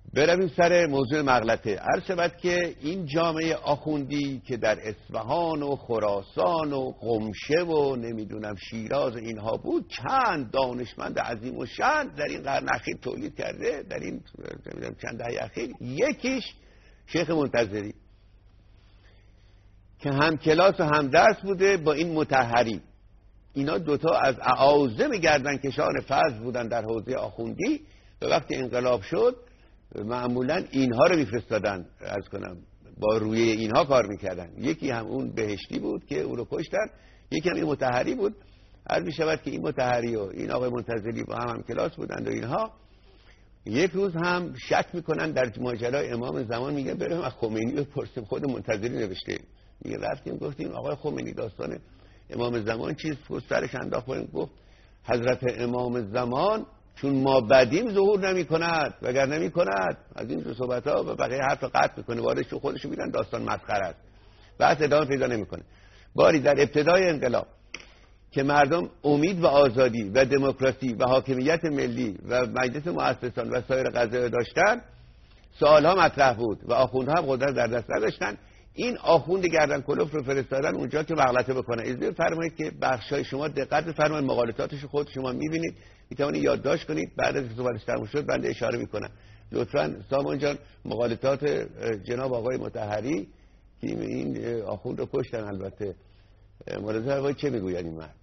برویم سر موضوع مغلطه. عرض شود که این جامعه آخوندی که در اصفهان و خراسان و قمشه و نمیدونم شیراز اینها بود، چند دانشمند عظیم و شأن در این قرن اخیر تولید کرده، در این چند دهه اخیر. یکیش شیخ منتظری که هم کلاس و هم درس بوده با این مطهری. اینا دوتا از اعاظم گردنکشان فضل بودن در حوزه آخوندی و وقتی انقلاب شد معمولا اینها رو میفرستادن، عرض کنم با روی اینها کار میکردن. یکی هم اون بهشتی بود که او رو کشتن، یکی هم این مطهری بود. عرض میشود که این مطهری و این آقای منتظری با هم کلاس بودند و اینها یک روز هم شک میکنن در ماجرای امام زمان، میگه بریم از خمینی بپرسیم. خود منتظری نوشته، میگه رفتیم گفتیم آقای خمینی داستان امام زمان چیز سرش انداخت، گفت حضرت امام زمان چون ما بدیم ظهور نمی کند، وگر نمی کند از این صحبت ها و بقیه حرف رو قطع میکنه، واردش خودشو میدن داستان مسخره است، بحث ادامه پیدا نمیکنه. باری در ابتدای انقلاب که مردم امید و آزادی و دموکراسی و حاکمیت ملی و مجلس مؤسسان و سایر قضایا داشتن، سوالها مطرح بود و آخوندها هم قدرت در دست نداشتن. این آخوند گردن کلوف رو فرستادن اونجا که مغلطه بکنه. اجازه فرمایید که بخشای شما دقت بفرمایید، مقالطاتش خود شما میبینید، میتونید یادداشت کنید، بعد از صحبتش تموم شد بنده اشاره میکنم. لطفاً سامان جان مقالطات جناب آقای مطهری که این آخوند رو کشتن، البته ملاحظه فرمایید چه میگوید این مرد.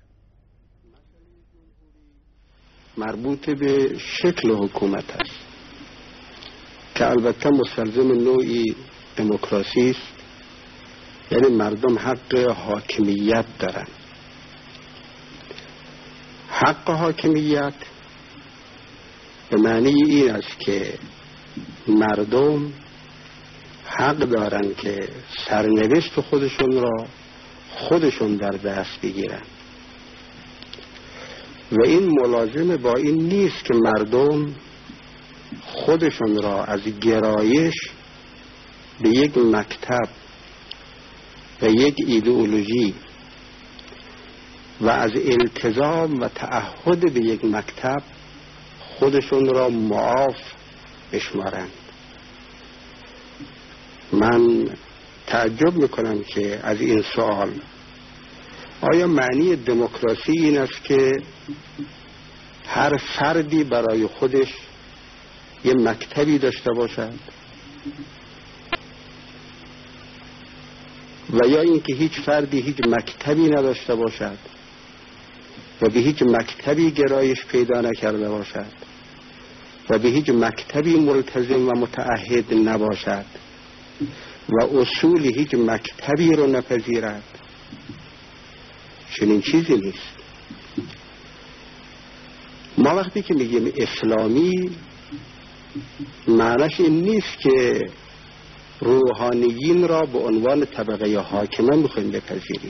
مربوط به شکل حکومت است که البته مستلزم نوعی دموکراسی است، یعنی مردم حق حاکمیت دارن. حق حاکمیت به معنی این است که مردم حق دارن که سرنوشت خودشون را خودشون در دست بگیرن و این ملازم با این نیست که مردم خودشون را از گرایش به یک مکتب و یک ایدئولوژی و از التزام و تعهد به یک مکتب خودشون را معاف بشمارند. من تعجب میکنم که از این سوال، آیا معنی دموکراسی این است که هر فردی برای خودش یه مکتبی داشته باشد و یا اینکه هیچ فردی هیچ مکتبی نداشته باشد و به هیچ مکتبی گرایش پیدا نکرده باشد و به هیچ مکتبی ملتزم و متعهد نباشد و اصول هیچ مکتبی رو نپذیرد؟ چنین چیزی نیست. ما وقتی که میگیم اسلامی معنیش این نیست که روحانیین را به عنوان طبقه حاکمه میخوایم بپذیریم،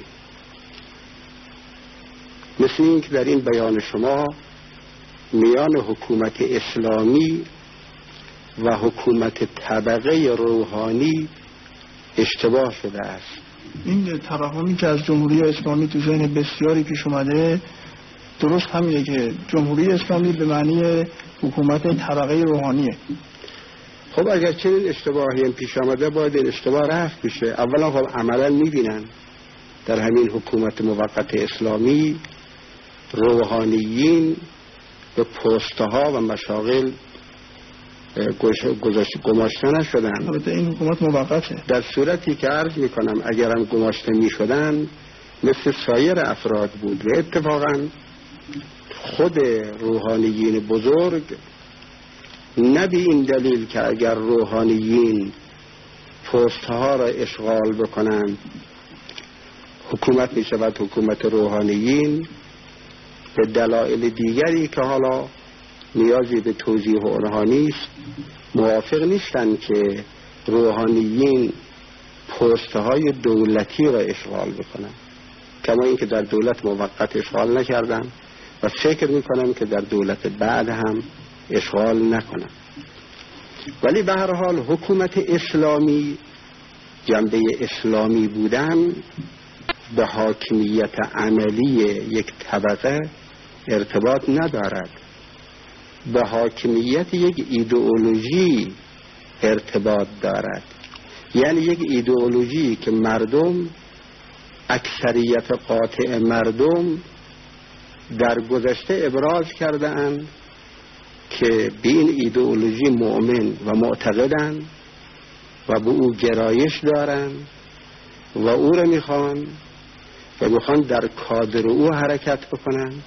مثل این که در این بیان شما میان حکومت اسلامی و حکومت طبقه روحانی اشتباه شده است. این توهمی که از جمهوری اسلامی تو ذهن بسیاری پیش اومده درست همینه که جمهوری اسلامی به معنی حکومت طبقه روحانیه. خب اگر چنین اشتباهی هم پیش آمده باید این اشتباه رفع بشه. اولا خب عملا میبینن در همین حکومت موقت اسلامی روحانیین به پستها و مشاغل گماشته نشدن. البته این حکومت موقته. در صورتی که عرض میکنم اگرم گماشته میشدن مثل سایر افراد بود و اتفاقا خود روحانیین بزرگ نه به این دلیل که اگر روحانیین پستها را اشغال بکنن حکومت می شود حکومت روحانیین، به دلایل دیگری که حالا نیازی به توضیح اونها نیست موافق نیستن که روحانیین پستهای دولتی را اشغال بکنن، کما اینکه در دولت موقت اشغال نکردن و فکر میکنم که در دولت بعد هم اشغال نکنن. ولی به هر حال حکومت اسلامی جنبه اسلامی بودن به حاکمیت عملی یک طبقه ارتباط ندارد، به حاکمیت یک ایدئولوژی ارتباط دارد. یعنی یک ایدئولوژی که مردم، اکثریت قاطع مردم در گذشته ابراز کرده اند که به این ایدئولوژی مؤمن و معتقدند و به او گرایش دارند و او را میخوان در کادر او حرکت بکنند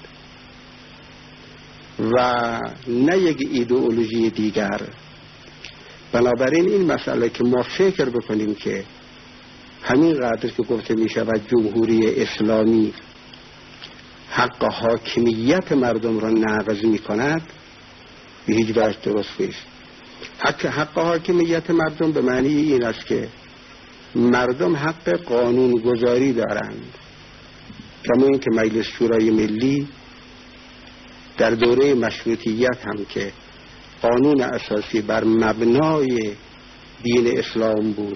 و نه یک ایدئولوژی دیگر. بنابراین این مسئله که ما فکر بکنیم که همین قدر که گفته می شود جمهوری اسلامی حق حاکمیت مردم را نقض می کند، به هیچ وجه درست نیست. حق حاکمیت مردم به معنی این است که مردم حق قانون گذاری دارند، کما این که مجلس شورای ملی در دوره مشروطیت هم که قانون اساسی بر مبنای دین اسلام بود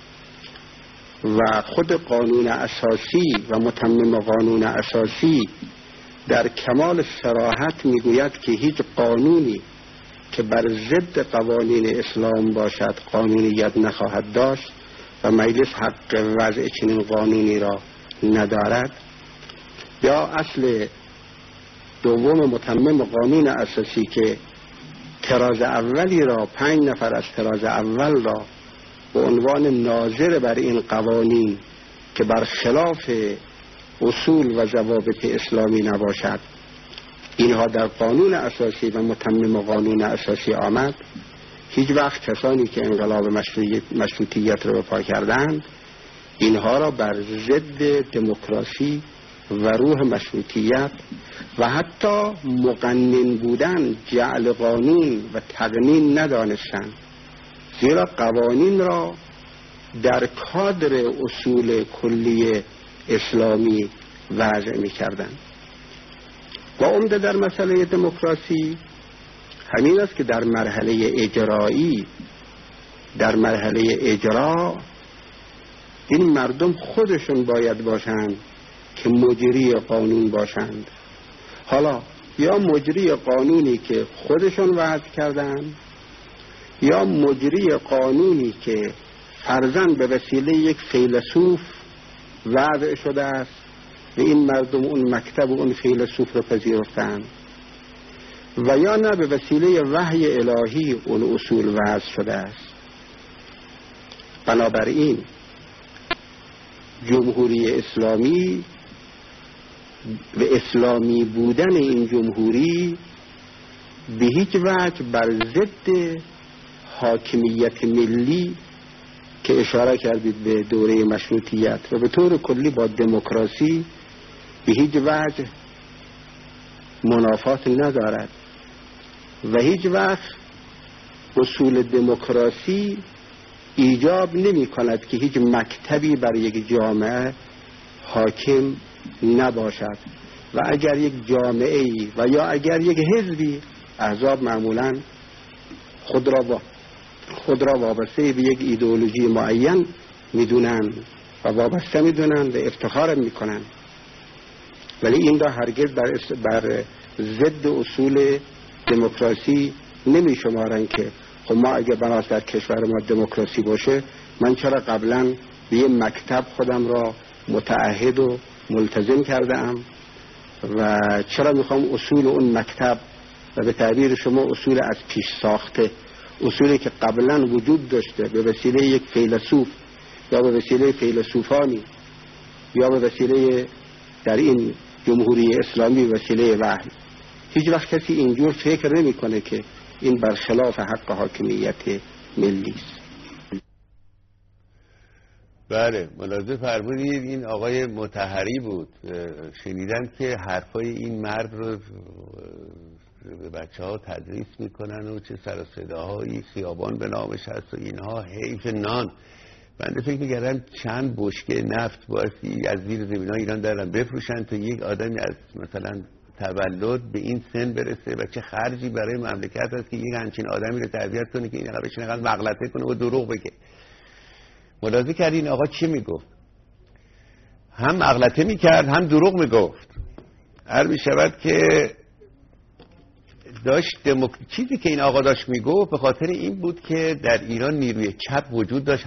و خود قانون اساسی و متمم قانون اساسی در کمال صراحت میگوید که هیچ قانونی که بر ضد قوانین اسلام باشد قانونیت نخواهد داشت و مجلس حق وضع چنین قانونی را ندارد. یا اصل دوم متمم قانون اساسی که طراز اولی را 5 نفر از طراز اول را به عنوان ناظر بر این قوانین که بر خلاف اصول و ضوابط اسلامی نباشد، اینها در قانون اساسی و متمم قانون اساسی آمد. هیچ وقت کسانی که انقلاب مشروطیت را برپا کردند اینها را بر ضد دموکراسی و روح مشروطیت و حتی مقنن بودن جعل قانون و تقنین ندانستند، زیرا قوانین را در کادر اصول کلی اسلامی وضع می کردند. و عمده در مسئله دموکراسی همین است که در مرحله اجرایی، در مرحله اجرا این مردم خودشون باید باشند که مجری قانون باشند. حالا یا مجری قانونی که خودشون وضع کردند یا مجری قانونی که فرضاً به وسیله یک فیلسوف وضع شده است و این مردم اون مکتب و اون فیلسوف رو پذیرفتند، و یا نه به وسیله وحی الهی اون اصول وضع شده است. بنابراین جمهوری اسلامی و اسلامی بودن این جمهوری به هیچ وجه بر ضد حاکمیت ملی که اشاره کردید به دوره مشروطیت و به طور کلی با دموکراسی به هیچ وجه منافات ندارد و هیچ وقت اصول دموکراسی ایجاب نمی کند که هیچ مکتبی بر یک جامعه حاکم نباشد. و اگر یک جامعه و یا اگر یک حزبی، احزاب معمولا خود را وابسته به یک ایدئولوژی معین میدونن و وابسته میدونن و افتخار میکنن، ولی این را هرگز بر ضد اصول دموکراسی نمی شمارن که خب ما اگر بناس در کشور ما دموکراسی باشه، من چرا قبلا به یه مکتب خودم را متعهد و ملتزم کرده ام و چرا میخوام اصول اون مکتب و به تعبیر شما اصول از پیش ساخته، اصولی که قبلا وجود داشته به وسیله یک فیلسوف یا به وسیله فیلسوفانی یا به وسیله در این جمهوری اسلامی وسیله وحی، هیچ وقت کسی اینجور فکر نمی کنه که این برخلاف حق حاکمیت ملی است. بله، ملاحظه فرمودید این آقای مطهری بود. شنیدم که حرفای این مرد رو به بچه ها تدریس میکنن و چه سر و صداهایی، خیابان به نامش هست و اینها، حیف نان. بنده فکر میکردم چند بشکه نفت بایستی از زیر زمین ها ایران دارن بفروشن تا یک آدمی از مثلا تولد به این سن برسه و چه خرجی برای مملکت هست که یک همچین آدمی رو تربیت کنه که این قبلش نقل مغلطه کنه و دروغ بگه. ملاحظه کردی این آقا چی میگفت؟ هم مغلطه میکرد هم دروغ میگفت. هر میشود که چیزی که این آقا داشت میگفت به خاطر این بود که در ایران نیروی چپ وجود داشت،